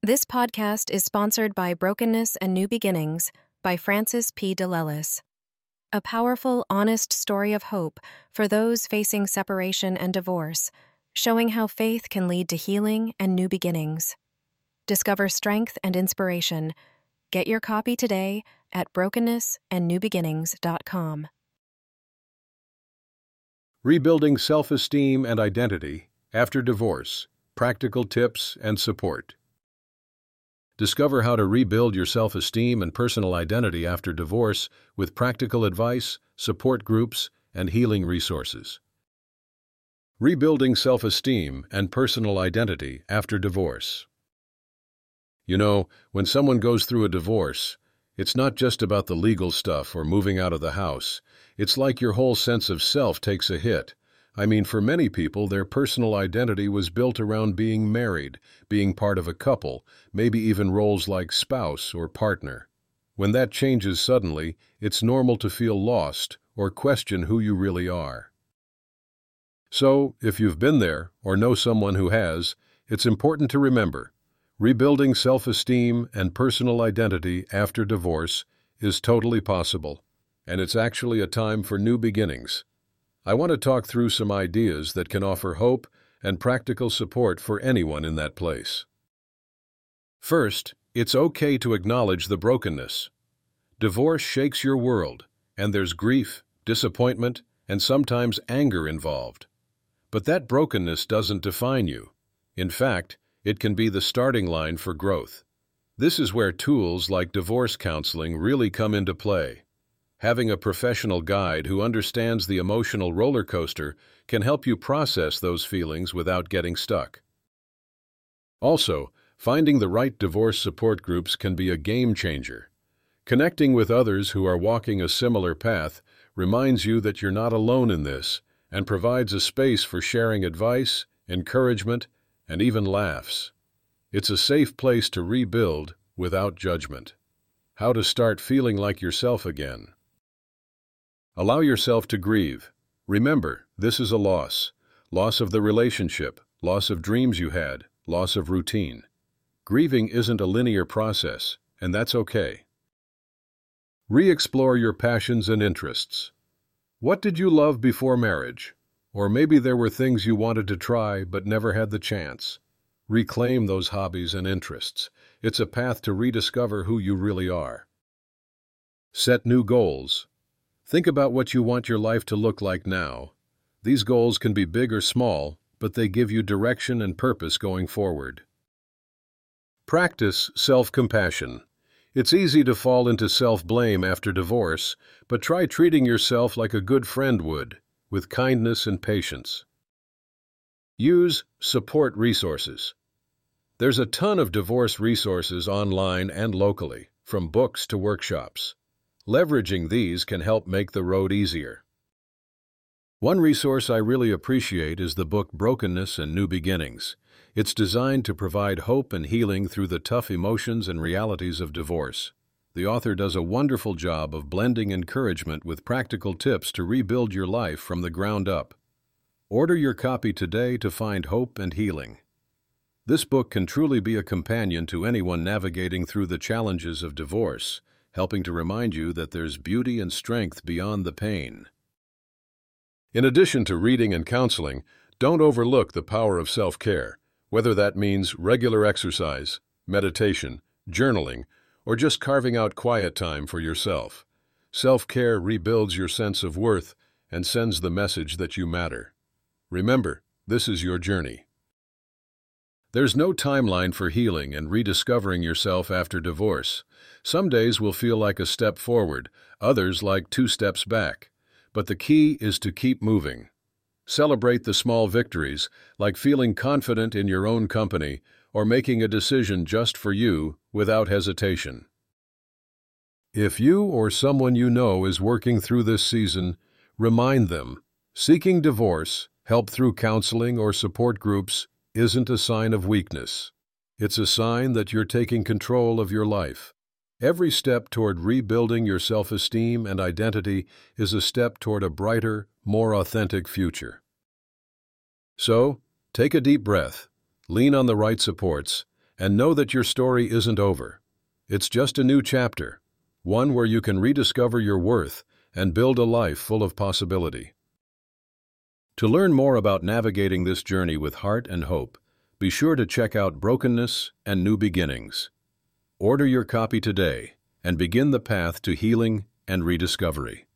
This podcast is sponsored by Brokenness and New Beginnings by Francis P. DeLellis. A powerful, honest story of hope for those facing separation and divorce, showing how faith can lead to healing and new beginnings. Discover strength and inspiration. Get your copy today at brokennessandnewbeginnings.com. Rebuilding self-esteem and identity after divorce, practical tips and support. Discover how to rebuild your self-esteem and personal identity after divorce with practical advice, support groups, and healing resources. Rebuilding self-esteem and personal identity after divorce. You know, when someone goes through a divorce, it's not just about the legal stuff or moving out of the house. It's like your whole sense of self takes a hit. I mean, for many people, their personal identity was built around being married, being part of a couple, maybe even roles like spouse or partner. When that changes suddenly, it's normal to feel lost or question who you really are. So, if you've been there or know someone who has, it's important to remember, rebuilding self-esteem and personal identity after divorce is totally possible, and it's actually a time for new beginnings. I want to talk through some ideas that can offer hope and practical support for anyone in that place. First, it's okay to acknowledge the brokenness. Divorce shakes your world, and there's grief, disappointment, and sometimes anger involved. But that brokenness doesn't define you. In fact, it can be the starting line for growth. This is where tools like divorce counseling really come into play. Having a professional guide who understands the emotional roller coaster can help you process those feelings without getting stuck. Also, finding the right divorce support groups can be a game changer. Connecting with others who are walking a similar path reminds you that you're not alone in this and provides a space for sharing advice, encouragement, and even laughs. It's a safe place to rebuild without judgment. How to start feeling like yourself again. Allow yourself to grieve. Remember, this is a loss. Loss of the relationship, loss of dreams you had, loss of routine. Grieving isn't a linear process, and that's okay. Re-explore your passions and interests. What did you love before marriage? Or maybe there were things you wanted to try but never had the chance. Reclaim those hobbies and interests. It's a path to rediscover who you really are. Set new goals. Think about what you want your life to look like now. These goals can be big or small, but they give you direction and purpose going forward. Practice self-compassion. It's easy to fall into self-blame after divorce, but try treating yourself like a good friend would, with kindness and patience. Use support resources. There's a ton of divorce resources online and locally, from books to workshops. Leveraging these can help make the road easier. One resource I really appreciate is the book Brokenness and New Beginnings. It's designed to provide hope and healing through the tough emotions and realities of divorce. The author does a wonderful job of blending encouragement with practical tips to rebuild your life from the ground up. Order your copy today to find hope and healing. This book can truly be a companion to anyone navigating through the challenges of divorce, helping to remind you that there's beauty and strength beyond the pain. In addition to reading and counseling, don't overlook the power of self-care, whether that means regular exercise, meditation, journaling, or just carving out quiet time for yourself. Self-care rebuilds your sense of worth and sends the message that you matter. Remember, this is your journey. There's no timeline for healing and rediscovering yourself after divorce. Some days will feel like a step forward, others like 2 steps back. But the key is to keep moving. Celebrate the small victories, like feeling confident in your own company or making a decision just for you without hesitation. If you or someone you know is working through this season, remind them, seeking divorce, help through counseling or support groups, isn't a sign of weakness. It's a sign that you're taking control of your life. Every step toward rebuilding your self-esteem and identity is a step toward a brighter, more authentic future. So, take a deep breath, lean on the right supports, And know that your story isn't over. It's just a new chapter, one where you can rediscover your worth and build a life full of possibility. To learn more about navigating this journey with heart and hope, be sure to check out Brokenness and New Beginnings. Order your copy today and begin the path to healing and rediscovery.